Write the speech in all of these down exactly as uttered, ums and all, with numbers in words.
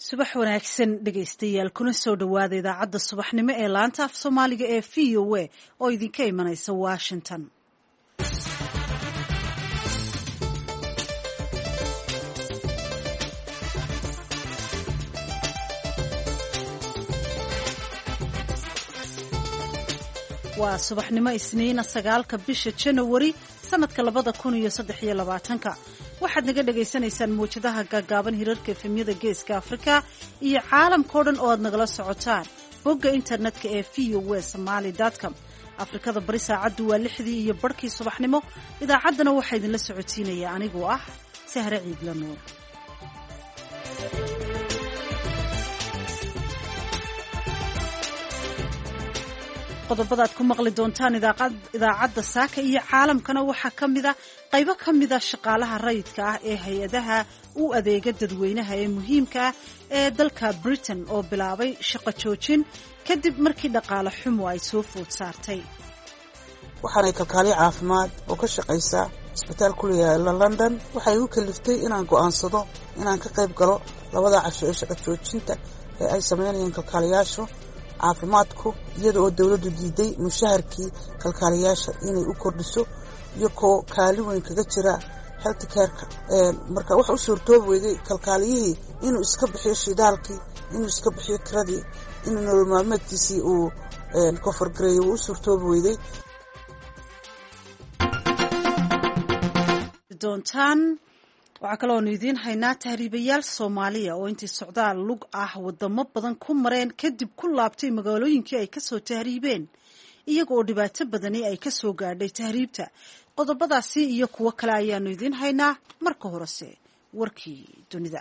subax wanaagsan dhegaystayaal kuna soo dhowaada idaacadda subaxnimo ee laanta af soomaaliga ee v o a oo idinka imanaysa washington. waa subaxnimo isniina sagaalka bisha janawari sanadka labada kun iyo saddex iyo labaatanka waxaad naga dhagaysanaysaan mawjadaha gaagaaban hirarka efemyada geeska afrika iyo caalamkao dhan oo aad nagala socotaan bogga internetka ee v o a somaly com. afrikada bari saacaddu waa lixdii iyo barhkii subaxnimo. idaacaddana waxaa idinla socotiinaya anigoo ah sahre ciidla nuur. qodobada aad ku maqli doontaan idaacadda saaka iyo caalamkana waxaa ka mida qaybo ka mida shaqaalaha rayidka ah ee hay-adaha u adeega dadweynaha ee muhiimka ah ee dalka britain oo bilaabay shaqo joojin kadib markii dhaqaale xumo ay soo food saartay. waxaanay kalkaaliyo caafimaad oo ka shaqaysa isbitaal ku yaala london waxay u kaliftay inaan go'aansado inaan ka qayb galo labada casho ee shaqo joojinta ee ay samaynayeen kalkaaliyaashu caafimaadku iyada oo dawladdu diiday mushaharkii kalkaaliyaasha inay u kordhiso iyo koo kaalin weyn kaga jira health careka. marka waxa u suurtoobi weyday kalkaaliyihii inuu iska bixiyo shidaalkii, inuu iska bixiyo kiradii, inuu nolol maalmeedkiisii uu kofargareeyo wuu u suurtoobi weyday. doontaan waxaa kaloonu idiin haynaa tahriibayaal soomaaliya oo intii socdaal lug ah wadamo badan ku mareen kadib ku laabtay magaalooyinkii ay kasoo tahriibeen iyaga oo dhibaato badani ay kasoo gaadhay tahriibta. qodobadaasi iyo kuwo kale ayaanu idiin haynaa. marka horese warkii dunida.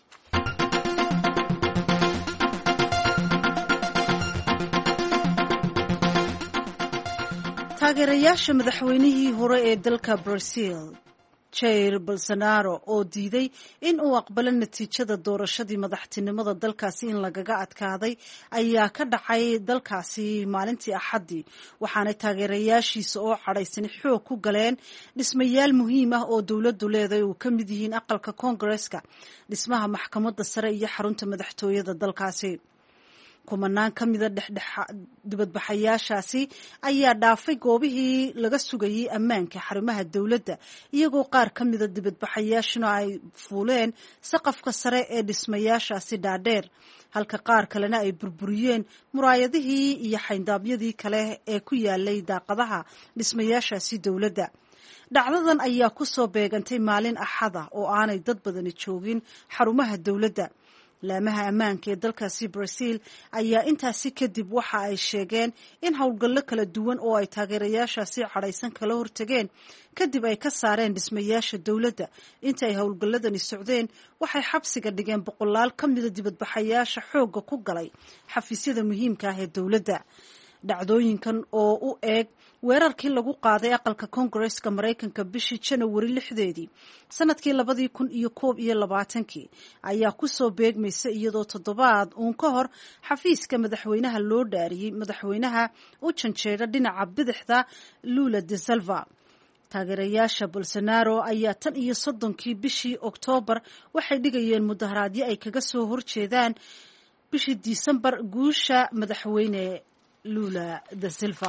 taageerayaasha madaxweynihii hore ee dalka Brazil Jair Bolsonaro oo diiday in uu aqbalo natiijada doorashadii madaxtinimada dalkaasi in lagaga adkaaday ayaa ka dhacay dalkaasi maalintii axaddii, waxaanay taageerayaashiisa oo cadhaysan xoog ku galeen dhismayaal muhiim ah oo dowladdu leedahay uu ka mid yihiin aqalka koongareeska, dhismaha maxkamadda sare iyo xarunta madaxtooyada dalkaasi. kumanaan ka mida dibadbaxayaashaasi ayaa dhaafay goobihii laga sugayay ammaanka xarumaha dowladda, iyagoo qaar ka mida dibadbaxayaashuna ay fuuleen saqafka sare ee dhismayaashaasi dhaadheer, halka qaar kalena ay burburiyeen muraayadihii iyo xayndaabyadii kale ee ku yaalay daaqadaha dhismayaashaasi dowladda. dhacdadan ayaa ku soo beegantay maalin axada oo aanay dad badani joogin xarumaha dowladda. laamaha ammaanka ee dalkaasi Brazil ayaa intaasi kadib waxa ay sheegeen in howlgallo kala duwan oo ay taageerayaashaasi cadhaysan kala hortageen kadib ay ka saareen dhismayaasha dowladda. inta ay howlgalladani socdeen waxay xabsiga dhigeen boqolaal ka mida dibadbaxayaasha xoogga ku galay xafiisyada muhiimka ah ee dowladda. dhacdooyinkan oo u eeg weerarkii lagu qaaday aqalka koongareeska maraykanka bishii janawari lixdeedii sanadkii labadii kun iyo koob iyo labaatankii ayaa kusoo beegmaysa iyadoo toddobaad uun ka hor xafiiska madaxweynaha loo dhaariyey madaxweynaha u janjeera dhinaca bidixda Lula da Silva. taageerayaasha Bolsonaro ayaa tan iyo soddonkii bishii Oktoobar waxay dhigayeen mudaharaadyo ay kaga soo horjeedaan bishii Disembar guusha madaxweyne Lula da Silva.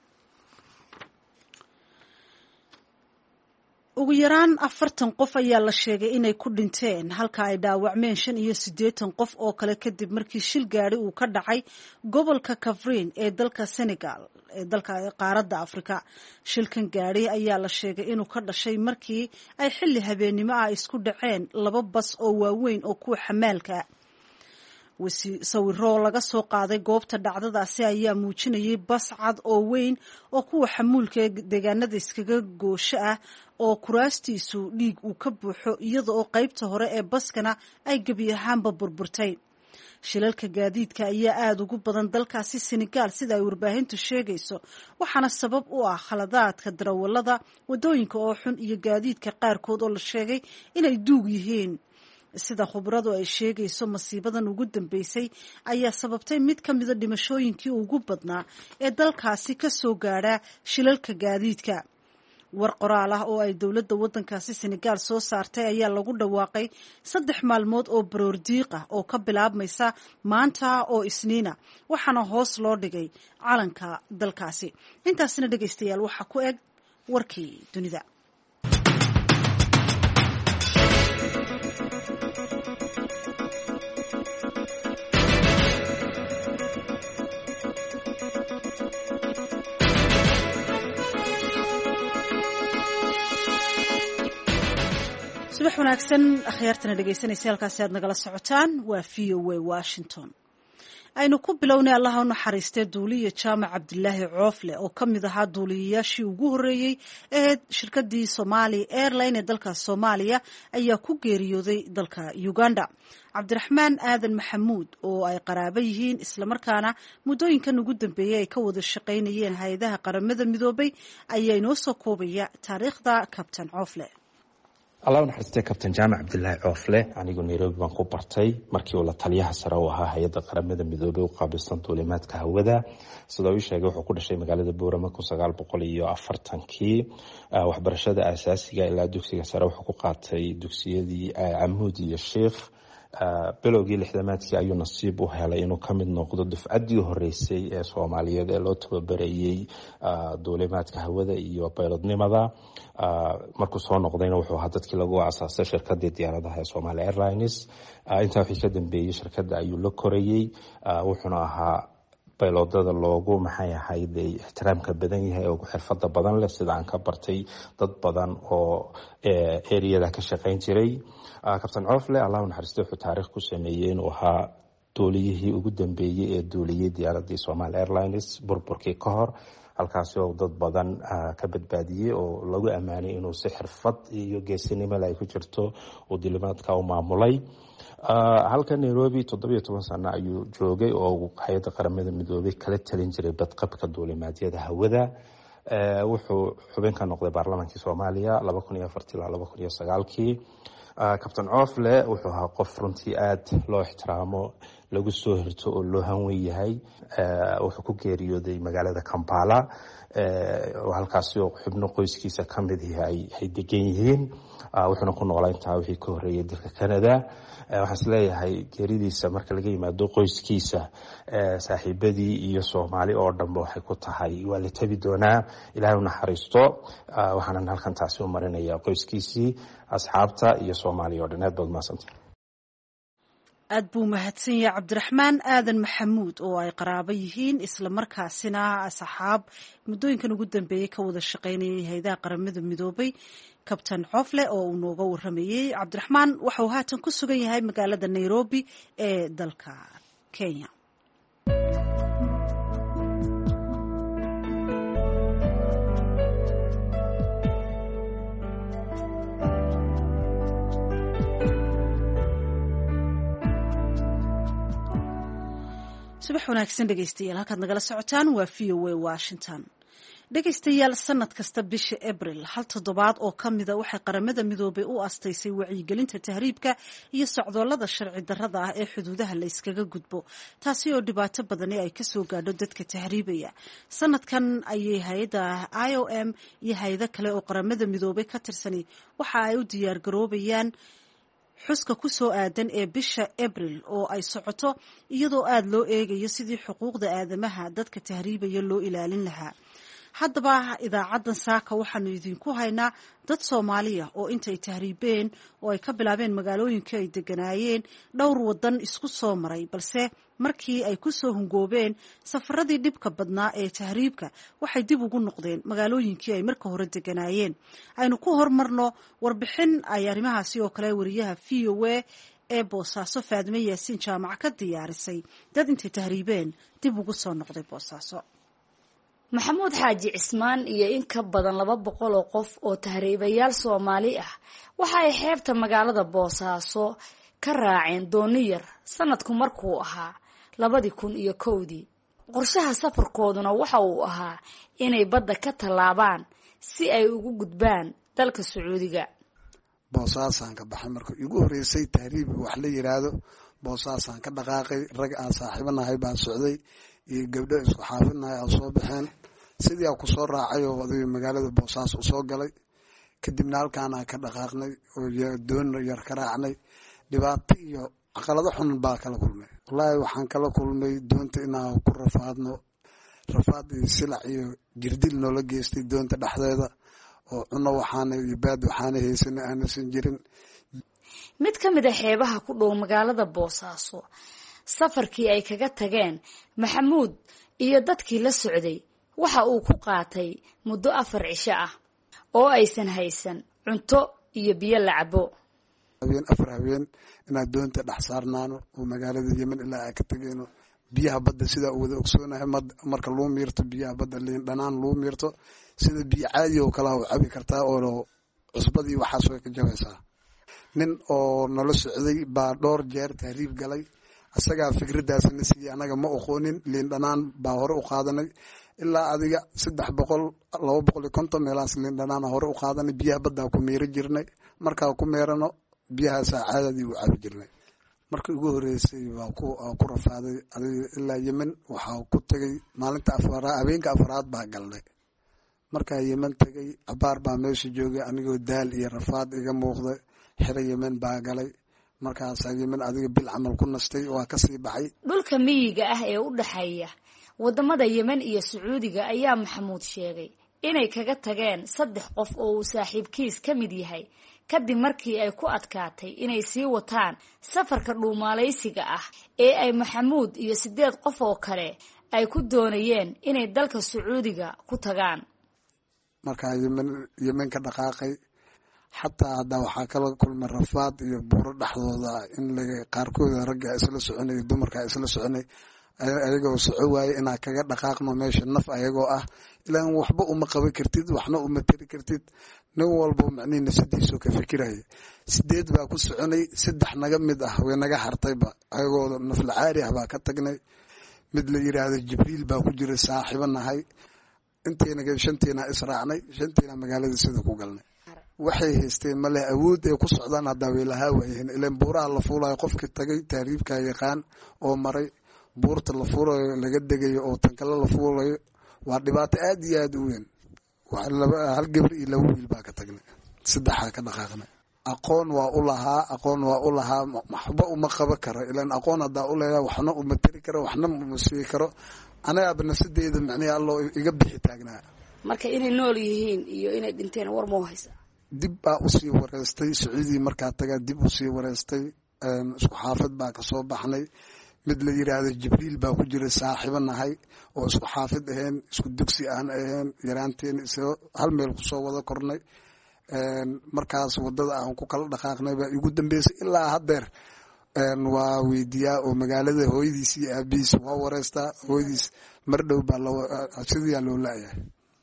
ugu yaraan afartan qof ayaa la sheegay inay ku dhinteen halka ay dhaawacmeen shan iyo siddeetan qof oo kale kadib markii shil gaari uu ka dhacay gobolka Kafrin ee dalka Senegal ee dalka qaaradda Afrika. shilkan gaari ayaa la sheegay inuu ka dhashay markii ay xilli habeenimo ah isku dhaceen laba bas oo waaweyn oo kuwa xamaalka. sawiro laga soo qaaday goobta dhacdadaasi ayaa muujinayay bas cad oo weyn oo kuwa xamuulka ee deegaanada iskaga goosho ah oo kuraastiisu dhiig uu ka buuxo, iyada oo qaybta hore ee baskana ay gebi ahaanba burburtay. shilalka gaadiidka ayaa aada ugu badan dalkaasi Senegal sida ay warbaahintu sheegayso, waxaana sabab u ah khaladaadka darawallada, wadooyinka oo xun iyo gaadiidka qaarkood oo la sheegay inay duug yihiin. sida khubradu ay sheegayso, masiibadan ugu dambeysay ayaa sababtay mid ka mida dhimashooyinkii ugu badnaa ee dalkaasi ka soo gaadha shilalka gaadiidka. war qoraal ah oo ay dowladda waddankaasi Senegal soo saartay ayaa lagu dhawaaqay saddex maalmood oo baroordiiq ah oo ka bilaabmaysa maanta oo Isniina waxaana hoos loo dhigay calanka dalkaasi. intaasina dhageystayaal waxa ku eg warkii dunida. subax wanaagsan akhyaartana dhegeysanaysa halkaasi aad nagala socotaan waa V O A Washington. aynu ku bilownay allaha u naxariistay duuliye jaamac cabdilaahi coofle oo ka mid ahaa duuliyayaashii ugu horreeyey ee shirkadii Somali Airline ee dalka Soomaaliya ayaa ku geeriyooday dalka Uganda. cabdiraxmaan aadan maxamuud oo ay qaraabo yihiin islamarkaana muddooyinkan ugu dambeeyey ay ka wada shaqaynayeen hay-adaha qaramada midoobay ayaa inoo soo koobaya taariikhda kabtan coofle. allah u naxariistay kabtan jaamac cabdilaahi coofle anigu Nairobi baan ku bartay markii uu la taliyaha sare u ahaa hay-adda qaramada midoobay u qaabilsan duulimaadka hawada. sidoo uu sheegay wuxuu ku dhashay magaalada Boorama kun sagaal boqol iyo afartankii. waxbarashada aasaasiga ilaa dugsiga sare wuxuu ku qaatay dugsiyadii Amuud iyo Sheekh. bilowgii lixdamaadkii ayuu nasiib u helay inuu ka mid noqdo dufcaddii horeysay ee Soomaaliyeed ee loo tababarayay duulimaadka hawada iyo baylodnimada. markuu soo noqdayna wuxuu ahaa dadkii lagu aasaasay shirkadii diyaaradaha ee Somali Airlines. intaa wixii ka dambeeyay shirkadda ayuu la korayay wuxuuna ahaa baylodada loogu maxay ahayd ixtiraamka badan yahay oo xirfada badan leh sida aan ka bartay dad badan oo eriyada ka shaqayn jiray. kabtan coofle allah u naxariistay wuxuu taariikh ku sameeyay inuu ahaa duuliyihii ugu dambeeyay ee duuliyay diyaaradii Somali Airlines burburkii ka hor halkaasi oo dad badan ka badbaadiyay oo lagu amaanay inuu si xirfad iyo geesinimo leh ku jirto oo duulimaadka u maamulay. halka Nairobi toddoba iyo toban sano ayuu joogay oo hay'adda qaramada midoobay kala talin jiray badqabka duulimaadyada hawada. wuxuu xubin ka noqday baarlamaankii Soomaaliya laba kun iyo afar ilaa laba kun iyo sagaal. kabtan coofle wuxuu ahaa qof runtii aad loo ixtiraamo lagu soo hirto oo loo hanweyn yahay. wuxuu ku geeriyooday magaalada Kampala halkaasi oo xubno qoyskiisa ka mid yahay ay degan yihiin. wuxuuna ku noolaa intaa wixii ka horreeyay dalka Canada. waxaan isleeyahay geeridiisa marka laga yimaado qoyskiisa saaxiibadii iyo Soomaali oo dhanba waxay ku tahay waa la tabi doonaa. ilaahay u naxariisto. waxaanan halkan taasi u marinayaa qoyskiisii asxaabta iyo Soomaali oo dhan. aad baad mahadsantahay. aad buu mahadsan yahay cabdiraxmaan aadan maxamuud oo ay qaraabo yihiin isla markaasina asxaab muddooyinkan ugu dambeeyey ka wada shaqaynayay hay'adaha qaramada midoobay. kabtan coofle oo uu nooga waramayay. cabdiraxmaan waxa uu haatan ku sugan yahay magaalada Nairobi ee dalka Kenya. subax wanaagsan dhegeystayaal halkaad nagala socotaan waa V O A Washington. dhegeystayaal sanad kasta bisha Abril hal toddobaad oo ka mida waxay qaramada midoobay u astaysay wacyigelinta tahriibka iyo socdoolada sharci darrada ah ee xuduudaha la iskaga gudbo taasi oo dhibaato badani ay ka soo gaadho dadka tahriibaya. sanadkan ayay hay'adda I O M iyo hay'ado kale oo qaramada midoobay ka tirsani waxa ay u diyaar garoobayaan xuska ku soo aadan ee bisha Abril oo ay socoto iyadoo aad loo eegayo sidii xuquuqda aadamaha dadka tahriibaya loo ilaalin lahaa. haddaba idaacadan saaka waxaanu idinku haynaa dad Soomaaliya oo intay tahriibeen oo ay ka bilaabeen magaalooyinkii ay deganaayeen dhowr wadan isku soo maray balse markii ay ku soo hungoobeen safaradii dhibka badnaa ee tahriibka waxay dib ugu noqdeen magaalooyinkii ay marka hore deganaayeen. aynu ku hormarno warbixin ay arrimahaasi oo kale wariyaha V O A ee Boosaaso Faadime Yaasiin Jaamac ka diyaarisay dad intay tahriibeen dib ugu soo noqday Boosaaso. maxamuud xaaji cismaan iyo in ka badan laba boqol oo qof oo tahriibayaal Soomaali ah waxa ay xeebta magaalada Boosaaso ka raaceen dooni yar sanadku markuu ahaa labadii kun iyo kowdii. qorshaha safarkooduna waxa uu ahaa inay badda ka tallaabaan si ay ugu gudbaan dalka Sacuudiga. Boosaasan ka baxay markii ugu horeysay tahriib wax la yiraahdo. Boosaasan ka dhaqaaqay rag aan saaxiibanahay baan socday iyo gabdho isku xaafidnahay oo soo baxeen sidii ku soo raacay oo adiga magaalada Boosaaso u soo galay kadibna halkaan ka dhaqaaqnay oo doon yar ka raacnay dhibaato iyo caqalado xun baa kala kulmay wallahi waxaan kala kulmay doonta inaan ku rafaadno rafaad iyo silac iyo jirdil noola geystay doonta dhexdeeda oo cuno waxaan iyo baad waxaan haysan aan san jirin mid ka mid ah xeebaha ku dhow magaalada Boosaaso safarkii ay kaga tageen Maxamuud iyo dadkii la socday waxa uu ku qaatay muddo afar cisho ah oo aysan haysan cunto iyo biyo la cabo habeen afar habeen inaan doonta dhex saarnaano oo magaalada Yemen ilaa ay ka tageeno biyaha badda sida uu wada ogsoonahay marka loo miirto biyaha badda leen dhanaan loo miirto sida biyo caadi oo kala u cabi kartaa oo cusbadii waxa soo ka jabaysaa nin oo nala socday baa dhowr jeer tahriib galay asaga fikradaasna si anaga ma aqoonin leen dhanaan baa hore u qaadanay ilaa adiga saddex boqol laba boqol iyo konton meelaas leen dhanaan hore u qaadanay biyaha badda ku meeri jirnay marka ku meerano biyaha saacadii u cabi jirnay markii ugu horeysay waa ku ku rafaaday adiga ilaa Yemen waxa ku tagay maalinta afraad habeenka afraad baa galnay marka Yemen tagay abaar baa meesha joogay anigoo daal iyo rafaad iga muuqday xira Yemen baa galay markaas Yemen adiga bil amal ku nastay waa ka sii baxay dhulka miyiga ah ee u dhaxeeya wadamada Yemen iyo Sacuudiga ayaa Maxamuud sheegay inay kaga tageen saddex qof oo uu saaxiibkiis ka mid yahay kadib markii ay ku adkaatay inay sii wataan safarka dhuumaalaysiga ah ee ay Maxamuud iyo sideed qof oo kale ay ku doonayeen inay dalka Sacuudiga ku tagaan marka Yemen Yemen ka dhaqaaqay xataa hada waxa kala kulmay rafaad iyo buuro dhaxdooda in laga qaarkood ragga isla soconay dumarka isla soconay ayagoo socoway ina kaga dhaqaaqno meesha naf ayagoo ah ilaan waxba uma qaban kartid waxna uma tiri kartid nin walba macniina sidiiso ka fikiray sideed baa ku soconay saddex naga mid ah way naga hartayba ayagoo naf la caari ah baa ka tagnay mid la yiraahdo Jibriil baa ku jira saaxiibanahay inteena shanteena israacnay shanteena magaalada sida ku galnay waxay haysteen male awood ay ku socdaan hada weelaha waayeen ilaan buuraha la fuulay qofkii tagay taariifka yaqaan oo maray buurta la fuulay laga degayo oo tan kale la fuulay waa dhibaato aad iyo aad u weyn waxa laba hal gabar iyo laba wiil baa ka tagnay saddex ka dhaqaaqnay aqoon waa u lahaa aqoon waa u lahaa maxba uma qaba karo ilaan aqoon hada u leeyahay waxna uma tiri karo waxna uma sii karo anaga banasadeeda macnaheedu Allah iga bixi taagnaa marka inay nool yihiin iyo inay dhinteen war ma haysa dib baa u sii wareystay Sacuudi marka taga dib u sii wareystay isku xaafad baa ka soo baxnay mid la yiraahdo Jibriil baa ku jira saaxiibanahay oo isku xaafad ahayn isku dugsi aan ahayn yaraanteen isoo hal meel ku soo wada kornay een markaas wadada aan ku kala dhaqaaqnay baa ugu dambeysay ilaa hadeer een waa weydiyaa oo magaalada hooyadiis iyo aabiis waa wareystaa hooyadiis mar dhow baa la sidii loo laayahay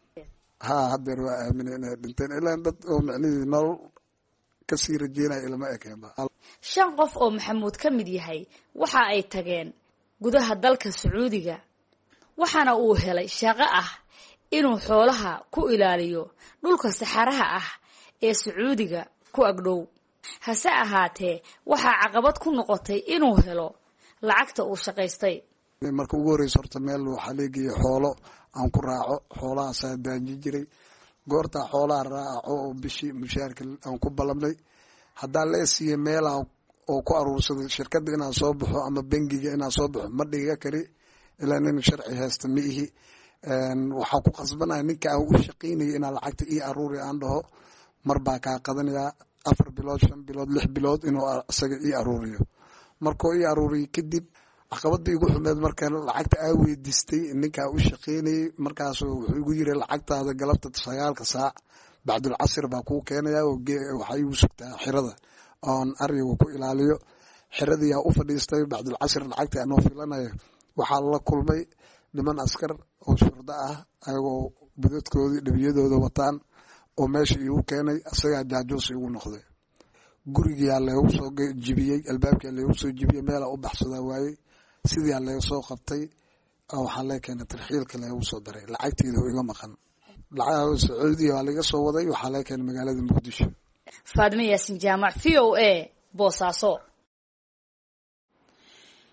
ha hadeer waa aaminayna dhinteen ilaa dad oo macnaheedu nolol ka sii rajeynay ilma ekeeba shan qof oo Maxamuud ka mid yahay waxa ay tageen gudaha dalka Sacuudiga waxaana uu helay shaqo ah inuu xoolaha ku ilaaliyo dhulka saxaraha ah ee Sacuudiga ku agdhow hase ahaatee waxa caqabad ku noqotay inuu helo lacagta uu shaqaystay marka ugu horeyso horta meel waxa leeyahay xoolo aan ku raaco xoolaha saadaaji jiray goorta xoolaha raaco oo bishii mushaarka aan ku balamnay hadaa la siiyay meel oo ku aruursaday shirkadda inaan soo baxo ama bangiga inaan soo baxo ma dhiga kari ilaa nin sharci haysta ma ihi een waxa ku qasbanay ninka aan u shaqeynay inaan lacagta ii aruuri aan dhaho marba ka qadanaya afar bilood shan bilood lix bilood inuu asaga ii aruuriyo markoo ii aruuriyo kadib caqabadii ugu xumeed markaan lacagta ay weydiistay ninka u shaqeynay markaas wuxuu igu yiri lacagtaada galabta sagaalka saac bacdul casr baa ku keenaya oo waxay u sugtaa xirada aan ariga ku ilaaliyo xiradii yaa u fadhiistay bacdul casr lacagta aan filanayo waxa la kulmay niman askar oo shurda ah ayagoo budadkoodii dhibiyadooda wataan oo meesha igu keenay asaga jaajuus igu noqday guriga la uu soo jibiyay albaabka la uu soo jibiyay meel u baxsada waayay sidii la soo qabtay waxa la keenay tarxiilka la uu soo daray lacagteedu iga maqan lacag Sacuudi waa laga soo waday waxa la keenay magaalada Muqdisho Faadma Yaasin Jaamac V O A Boosaaso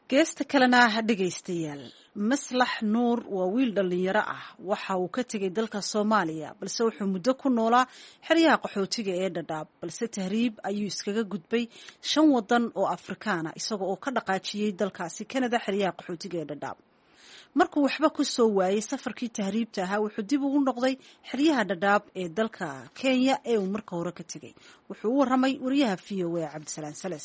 geesta kalena dhegaystayaal maslax nuur waa wiil dhallinyaro ah waxa uu ka tegay dalka Soomaaliya balse wuxuu muddo ku noolaa xeryaha qaxootiga ee Dadaab balse tahriib ayuu iskaga gudbay shan wadan oo Afrikaana isagoo ka dhaqaajiyay dalkaasi Canada xeryaha qaxootiga ee Dadaab markuu waxba ku soo waayay safarkii tahriibta ahaa wuxuu dib ugu noqday xeryaha Dadaab ee dalka Kenya ee uu marka hore ka tegay wuxuu u waramay wariyaha V O A Cabdisalaan Salas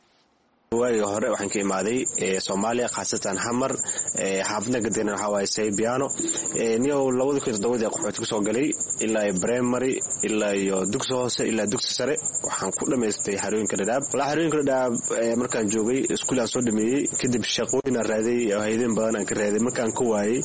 waagi hore waxaan ka imaaday Soomaaliya qaasatan Hamar xaafadna gadana waxa waay Saybiano niyo labada kun iyo toddoba qaxooti ku soo galay ilaa primary ilaa iyo dugsi hoose ilaa dugsi sare waxaan ku dhameystay xarooyinka Dadaab la xarooyinka Dadaab markaan joogay iskuul aan soo dhameeyay kadib shaqooyin raaday hay'adaha badan aan ka raaday markaan ku waayay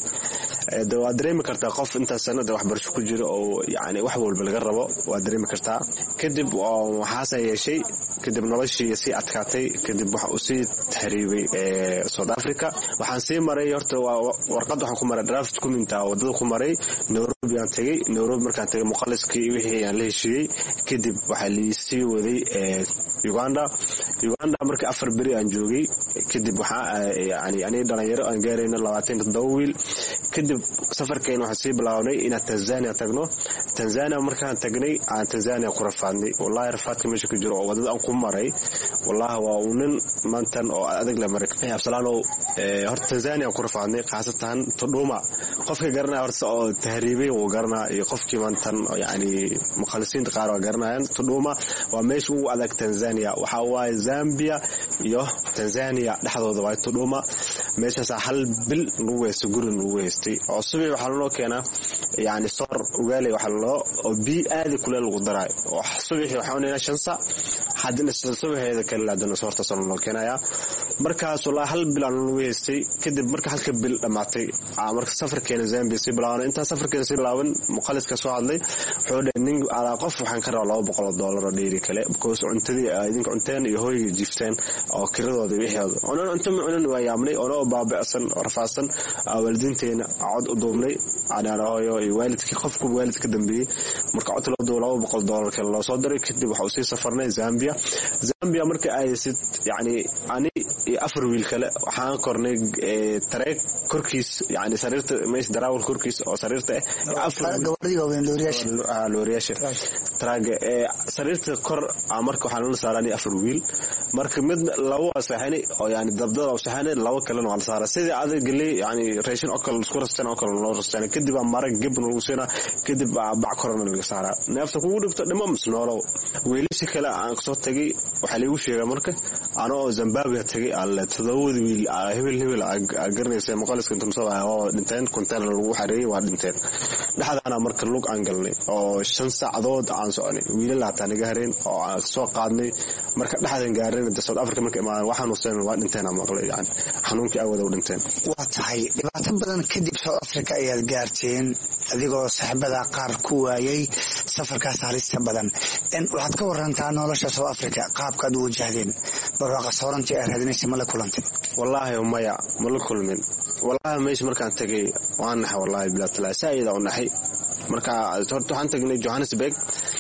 waa dareemi kartaa qof inta sanad wax barasho ku jiro oo yaani wax walba laga rabo waa dareemi kartaa kadib waxaas yeeshay kadib noloshii si adkaatay kadib waxa uu sii tahriibay ee South Africa waxaan sii maray horta warqad waxaan ku maray draft document ah wadada ku maray Nairobi aan tagay Nairobi markaan tagay muqalliskii wixii aan la heshiiyay kadib waxa la sii waday ee Uganda Uganda markii afar bari aan joogay kadib waxa yaani ani dhalinyaro aan gaarayna labaatan iyo toddoba wiil kadib safarkeen waxa sii bilaabnay in Tanzania tagno Tanzania markaan tagnay aan Tanzania ku rafaadnay wallahi rafaadka meesha ku jiro oo wadada aan ku maray wallahi waa unin maantan oo adag la maray absalaano ee horta Tanzania ku rafaadnay qaasatan Todoma qofka garanaa horta oo tahriibay oo garanaa iyo qofkii maantan yaani muqallisiin qaar oo garanayaan Todoma waa meesha uu adag Tanzania waxa waay Zambia iyo Tanzania dhaxdooda waa Todoma meeshaas hal bil lagu weeso gurin lagu weestay oo subax waxa loo keenaa yaani soor ugaali waxa loo oo bi aad kuleel lagu daray oo subax waxa uu shan saac hadina subaxeeda kale la dana soorta soo loo keenaya markaas wala hal bil aan lagu weestay kadib marka halka bil dhamaatay marka safarkeena Zambia si bilaawna inta safarkeena si bilaawan muqalliska soo hadlay wuxuu dhahay nin ala qof waxaan ka rabaa laba boqol oo dollar oo dheeri kale because cuntadii idinka cunteen iyo hooyga jifteen oo kiradooda wixii oo cunto macaan waa yaamnay oo baabacsan oo rafaasan waalidinteena cod u duubnay aan hooyo iyo waalidkii qofku waalidka dambeeyay marka cod loo duubay laba boqol dollar kale loo soo diray kadib waxa uu sii safarnay Zambia Zambia marka ay sid yaani ani afar wiil kale waxaan kornay tareek korkiis yaani sariirta mees daraawal korkiis oo sariirta afar gabadhiga weyn looriyash looriyash taraga sariirta kor marka waxaan la saaranay afar wiil marka mid labo saxani oo yaani dabdada oo saxani labo kale oo la saaray sidii adag galay yaani raashin oo kale isku rastan oo kale loo rastan kadib marag gibn lagu seena kadib bac korona laga saaraa neefta kugu dhigto dhimo misnoolo weelishi kale aan soo tagay waxa lagu sheegay marka ana oo Zimbabwe tagay alla todobada wiil hebel hebel agarnaysa muqalliska inta soo oo dhinteen kontaan lagu xareeyay waa dhinteen dhaxdana marka lug aan galnay oo shan saacadood aan soconay wiilal la taaniga hareen oo aan soo qaadnay marka dhaxdan gaareen South Africa marka imaan waxaan u seenay waa dhinteen ama qolay yaani xanuunkii awada u dhinteen waa tahay dhibaato badan kadib South Africa ayaad gaarteen adigoo saaxiibada qaar ku waayay safarkaas halista badan in waxaad ka warantaa nolosha South Africa qaabka aad u wajahdeen barwaaqo soorantii aad raadinaysa ma la kulantay wallahi maya ma la kulmin wallahi meesh markaan tagay waan nahay wallahi bilaa talaa saayida u nahay marka horta waxaan tagnay Johannesburg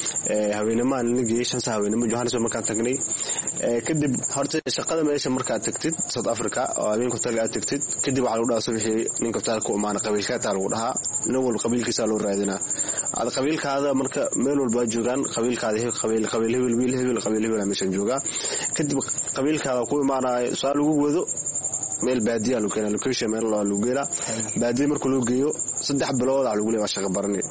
ee haweenamaan nigii shan saac haweenimo Johannesburg markaan tagnay ee kadib horta shaqada meesha markaan tagtid South Africa oo habeen ku tagaa tagtid kadib waxa lagu dhahaa subaxii ninka taalku imaan qabiilka taa lagu dhahaa nin walba qabiilkiisa loo raadinaa aad qabiilkaada marka meel walba joogan qabiilkaada qabiil qabiil hebel wiil hebel qabiil hebel meeshan jooga kadib qabiilkaada ku imaanay soo lagu wado meel baadiya loo keenay location meel loo geela baadiya marka loo geeyo saddex bilood ah lagu leeyahay shaqo barani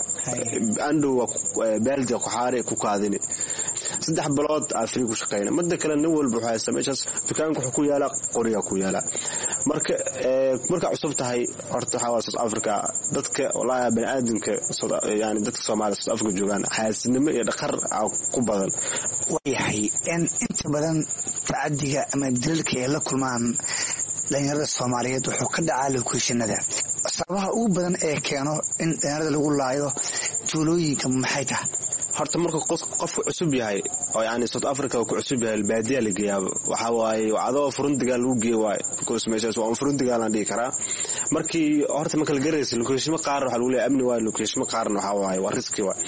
ando baaldi ku xaare ku qaadini saddex bilood afri ku shaqeeyna muddo kale nin walba waxa sameeyay dukaanku wuxuu ku yaala qoriga ku yaala marka marka cusub tahay horta waxa South Africa dadka walaal bani'aadamka yaani dadka Soomaaliyeed South Africa joogan xaasinimo iyo dhaqar ku badan wayahay in inta badan taadiga ama dilka ay la kulmaan dhalinyarada Soomaaliyeed wuxuu ka dhacaa locationada sababaha ugu badan ee keeno in dhalinyarada lagu laayo tuulooyinka maxay tahay horta marka qofku cusub yahay oo yaani South Africa ku cusub yahay baadiya la geeyaa waxa waaye wacdo furundiga lagu geeyo waay because meeshaas waa furundiga la dhigi karaa markii horta marka la gareeyay location qaar waxa lagu leeyahay amni waa location qaarna waxa waaye waa riski waa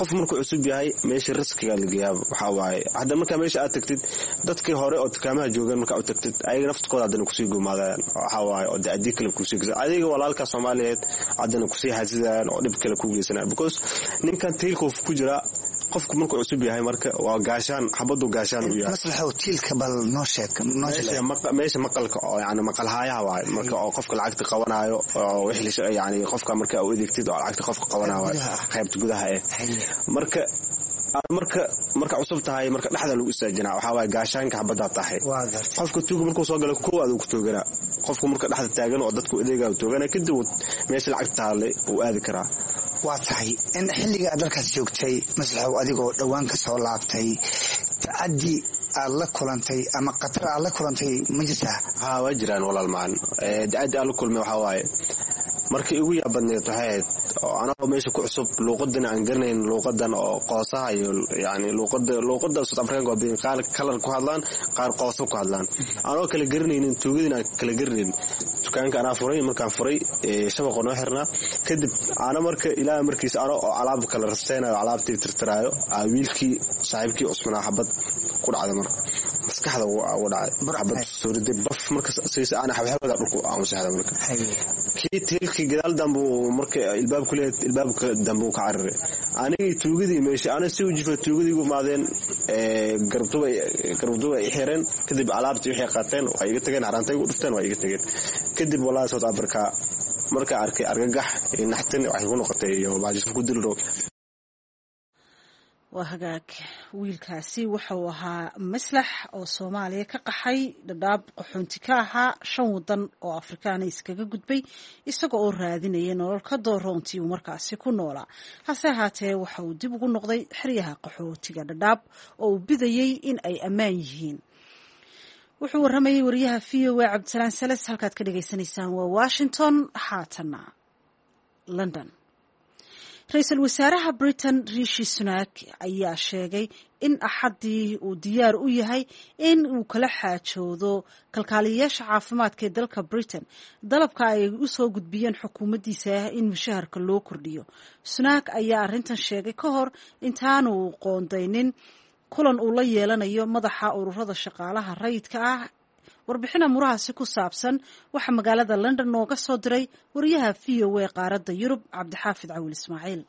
qof markuu cusub yahay meesha riskiga la geeyaa waxa waaye hadda marka meesha aad tagtid dadkii hore oo dukaamaha joogan marka aad tagtid ayaga naftkooda hadana kusii gumaadaan waxa waaye oo dadii kale kusii geysan adiga walaalka Soomaaliyeed hadana kusii xasidaan oo dhib kale ku geysanaa because ninkan tiilka ku jira qofku markuu cusub yahay marka waa gaashaan xabadu gaashaan u yahay maslaxa tiilka bal noo sheeg noo sheeg meesha maqalka oo yani maqal haayaha waaye marka oo qofka lacagta qabanayo oo wixii yani qofka marka uu adeegtid oo lacagta qofka qabanayo qaybta gudaha ee marka marka marka cusub tahay marka dhaxda lagu istaajinaa waxa way gaashaanka xabada tahay qofka tuugo markuu soo galo koowaad uu ku toogana qofku marka dhaxda taagan oo dadku adeega u toogana kadib meesha lacagta taale uu aadi karaa waa tahay in xilliga aad dalkaas joogtay maslaxow adigoo dhawaan ka soo laabtay tacaddi aad la kulantay ama qatar aad la kulantay ma jirtaa haa waa jiraan walaal macaan tacaddi aad la kulmay waxa waaye markii ugu yaabadneed waxay oo anoo meesha ku cusub luuqadan aan garanayn luuqadan oo qoosaha iyo yani luuqada luuqada South African oo been qaar kala ku hadlaan qaar qooso ku hadlaan anoo kala garanaynin tuugadina kala garanayn dukaanka ana furay markaan furay shabaq oo xirna kadib ana marka ilaa markiis ana oo alaab kala rasteynaa alaabtii tirtiraayo wiilkii saaxiibkii Usman Axmed ku dhacday marka maskaxda uu dhacay xabad suurida baf marka saysa ana xabxabada dhulku aan saxda marka kii tilkii gadaal dambu marka ilbaab kule ilbaabka dambu ka carray aniga tuugadii meesha ana si ujifa tuugadii ugu maadeen ee garbduba garbduba ay xireen kadib alaabtii wixii qaateen oo ay iga tageen arantay ugu dhufteen waa iga tageen kadib walaa South Africa marka arkay argagax in naxtin waxay ku noqotay iyo baajis ku dilro waa hagaag wiilkaasi wuxuu ahaa maslax oo Soomaaliya ka qaxay dhadhaab qaxoonti ka ahaa shan wadan oo Afrikaan iskaga gudbay isagoo oo raadinaya nolol ka doorontii uu markaasi ku noolaa hase ahaatee waxa uu dib ugu noqday xeryaha qaxootiga dhadhaab oo uu bidayay in ay ammaan yihiin wuxuu waramayay wariyaha V O A Cabdisalaan Salas halkaad ka dhageysanaysaan waa Washington haatana London Ra'iisul Wasaaraha Britain Rishi Sunak ayaa sheegay in axadii uu diyaar u yahay in uu kala xaajoodo kalkaaliyayaasha caafimaadka ee dalka Britain dalabka ay u soo gudbiyeen xukuumaddiisa in mushaharka loo kordhiyo Sunak ayaa arrintan sheegay ka hor intaanu qoondaynin kulan uu la yeelanayo madaxa ururada shaqaalaha rayidka ah warbixin amurahaasi ku saabsan waxa magaalada London nooga soo diray wariyaha V O A qaaradda Yurub Cabdixaafid Cawil Ismaaciil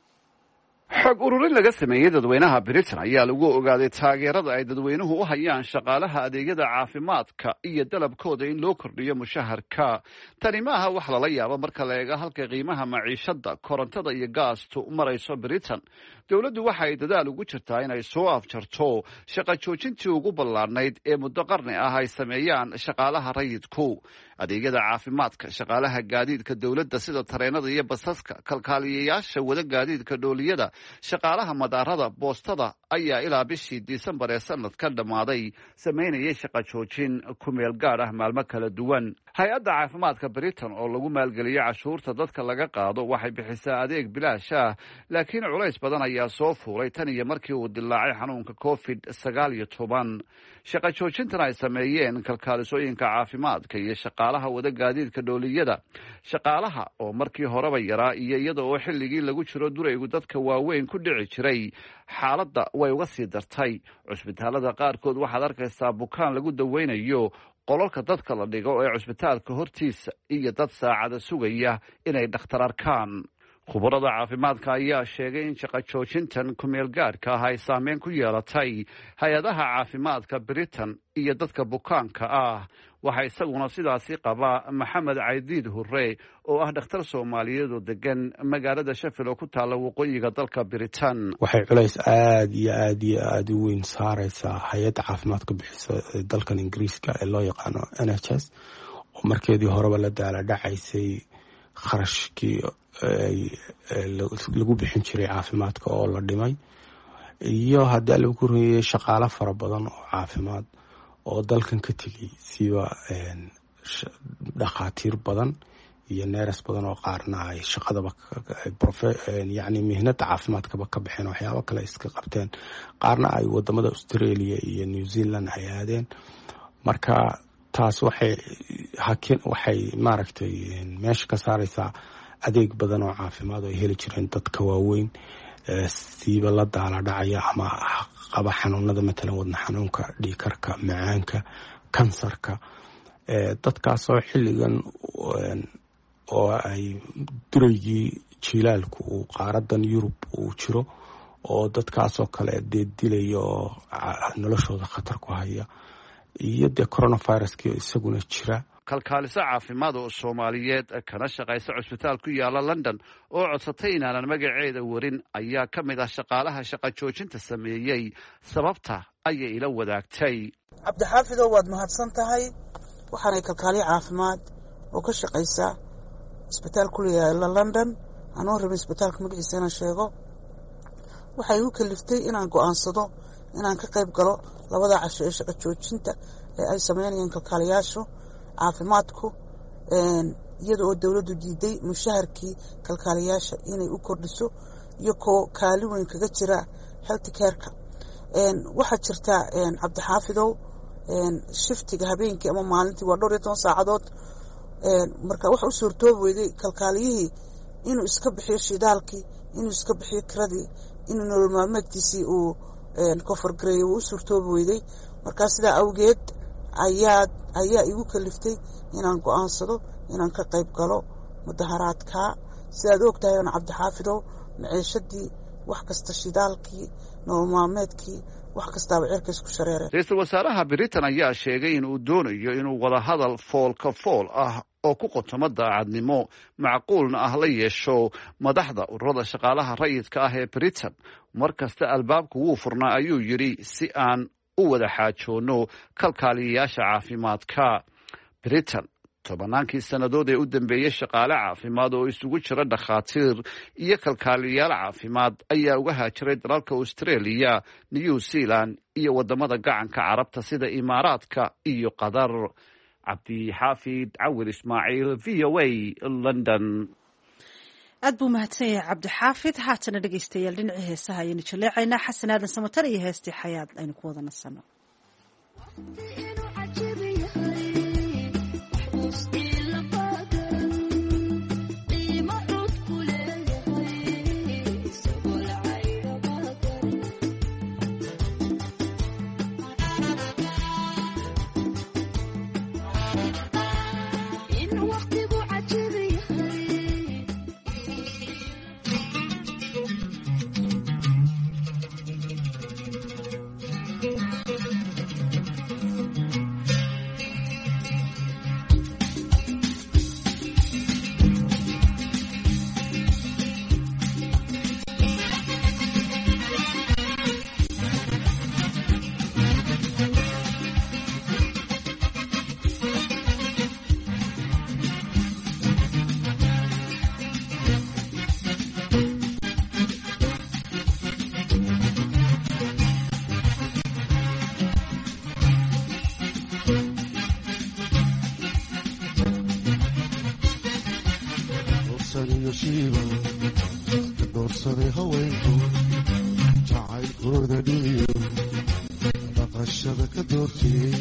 xog ururin laga sameeyay dadweynaha Britain ayaa lagu ogaaday taageerada ay dadweynuhu u hayaan shaqaalaha adeegyada caafimaadka iyo dalabkooda in loo kordhiyo mushaharka tani maaha wax lala yaabo marka la eego halka qiimaha maciishada korontada iyo gaastu marayso Britain dawladdu waxa ay dadaal ugu jirtaa inay soo afjarto shaqo joojintii ugu ballaarnayd ee muddo qarni ah ay sameeyaan shaqaalaha rayidku adeegyada caafimaadka shaqaalaha gaadiidka dawladda sida tareenada iyo basaska kalkaaliyayaasha wada gaadiidka dhooliyada shaqaalaha madaarada boostada ayaa ilaa bishii Disembar ee sanadka dhamaaday sameynayay shaqo joojin ku meel gaar ah maalmo kala duwan hay-adda caafimaadka Britain oo lagu maalgeliyo cashuurta dadka laga qaado waxay bixisaa adeeg bilaash ah laakiin culays badan ayaa soo fuulay tan iyo markii uu dilaacay xanuunka covid sagaal iyo toban shaqo joojintan ay sameeyeen kalkaalisooyinka caafimaadka iyo shaqaalaha wada gaadiidka dhooliyada shaqaalaha oo markii horeba yaraa iyo iyada oo xilligii lagu jiro duraygu dadka waaweyn ku dhici jiray xaaladda way uga sii dartay cusbitaalada qaarkood waxaad arkaysaa bukaan lagu daweynayo qolalka dadka la dhigo ee cusbitaalka hortiisa iyo dad saacada sugaya inay dhakhtar arkaan khubarada caafimaadka ayaa sheegay in shaqo joojintan kumeel gaadhka ah ay saameyn ku yeelatay hay-adaha caafimaadka Britain iyo dadka bukaanka ah waxa isaguna sidaasi qabaa Maxamed Caydiid Hurre oo ah dhakhtar Soomaaliyeed oo degan magaalada Sheffield oo ku taala waqooyiga dalka Britain waxay culays aad iyo aad iyo aad u weyn saaraysaa hay-adda caafimaadka bixisa dalkan Ingiriiska ee loo yaqaano N H S oo markeedii horeba la daala dhacaysay kharashkii lagu bixin jiray caafimaadka oo la dhimay iyo haddii lagu koriyay shaqaale fara badan oo caafimaad oo dalkan ka tegay siba dhakhaatiir badan iyo neeras badan oo qaarna ay shaqadaba yani mihnada caafimaadkaba ka baxeen waxyaabo kale iska qabteen qaarna ay wadamada Australia iyo New Zealand ay aadeen marka taas waxay hakin waxay maaragtay meesha ka saaraysaa adeeg badan oo caafimaad oo heli jireen dadka waaweyn siiba la daala dhacaya ama qaba xanuunada matalan wadna xanuunka, dhiikarka, macaanka, kansarka, dadkaasoo xilligan oo ay duraygii jilaalku uu qaaradan Yurub uu jiro oo dadkaasoo kale dee dilaya oo noloshooda khatar ku haya, iyo dee coronaviruskii isaguna jira. kalkaaliso caafimaad oo Soomaaliyeed kana shaqaysa cusbitaal ku yaala London oo codsatay inaanan magaceeda warin ayaa ka mid ah shaqaalaha shaqo joojinta sameeyay. Sababta ayay ila wadaagtay. Cabdixaafidow waad mahadsan tahay. waxaanay kalkaaliye caafimaad oo ka shaqaysa cusbitaal ku yaala London, anoo rabay cusbitaalka magaciisa inaan sheego. waxay u kaliftay inaan go'aansado inaan ka qayb galo labada casho ee shaqo joojinta ee ay sameeyeen kalkaaliyaashu caafimaadku, iyada oo dawladdu diiday mushaharkii kalkaaliyaasha inay u kordhiso iyo koo kaalin weyn kaga jira health care-ka. waxaa jirta Cabdixaafidow shiftiga habeenkii ama maalintii waa dhowr iyo toban saacadood, marka waxa u suurtoobi weyday kalkaaliyihii inuu iska bixiyo shidaalkii, inuu iska bixiyo kiradii, inuu nolol maalmeedkiisii uu kofargareeyo uu u suurtoobi weyday. markaa sidaa awgeed ayaa ayaa igu kaliftay inaan go'aansado inaan ka qayb galo mudaharaadka. sidaad ogtahay aan Cabdixaafidow maciishadii wax kasta, shidaalkii, nolol maalmeedkii, wax kastaaba cirka isku shareeray. Ra'iisul Wasaaraha Britain ayaa sheegay in uu doonayo inuu wada hadal fool ka fool ah oo ku qotoma daacadnimo macquulna ah la yeesho madaxda ururada shaqaalaha rayidka ah ee Britain. markasta albaabku wuu furnaa ayuu yiri si aan u wada xaajoono kalkaaliyayaasha caafimaadka. Britain tobannaankii sannadood ee u dambeeyay shaqaale caafimaad oo isugu jira dhakhaatiir iyo kalkaaliyayaal caafimaad ayaa uga haajiray dalalka Australia, New Zealand iyo wadamada gacanka Carabta sida Imaaraadka iyo Qatar. Cabdixaafid Cawil Ismaaciil, V O A, London. aad buu mahadsan yahay Cabdixaafid. haatana dhegaystayaal dhinacii heesaha ayaynu jaleecaynaa. xasan aadan samatar iyo heestii xayaad aynu ku wada nasano. doorsaday haweenku jacaylkooda dhiyo dhaqashada ka doortiyey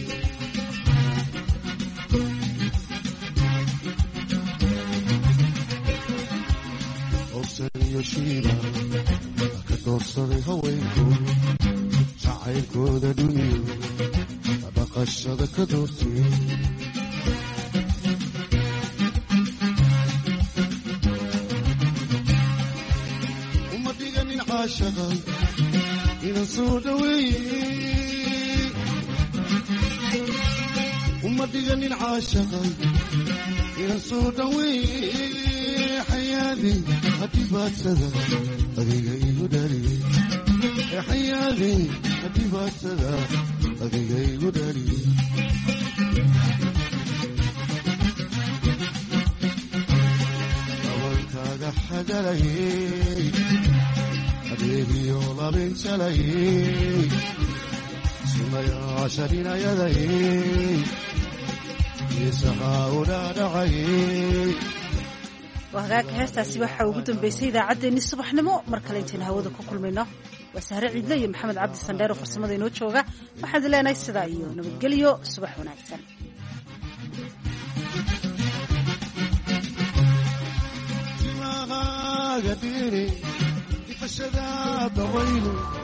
orsan iyo shiiba ka doorsaday haweenku jacaylkooda dhiyo dhaqashada ka doortiyey شغل إلى صوت وي وما تغني العاشقة إلى صوت وي حياتي حبيبات سدا أديك يقدري يا حياتي حبيبات سدا أديك يقدري أول كذا حدا لي أبيبي ولا بنت لي سميا شرين يدي يسقى ولا دعي وهاك هستاسي waxa ugu dambeysay idaacadeeni subaxnimo mar kale intaan hawada ku kulmayno waa Sahre Ciidle iyo Maxamed Cabdi Sandheero farsamada inoo jooga waxaan leenahay sidaa iyo nabadgelyo subax wanaagsan سدا ضويله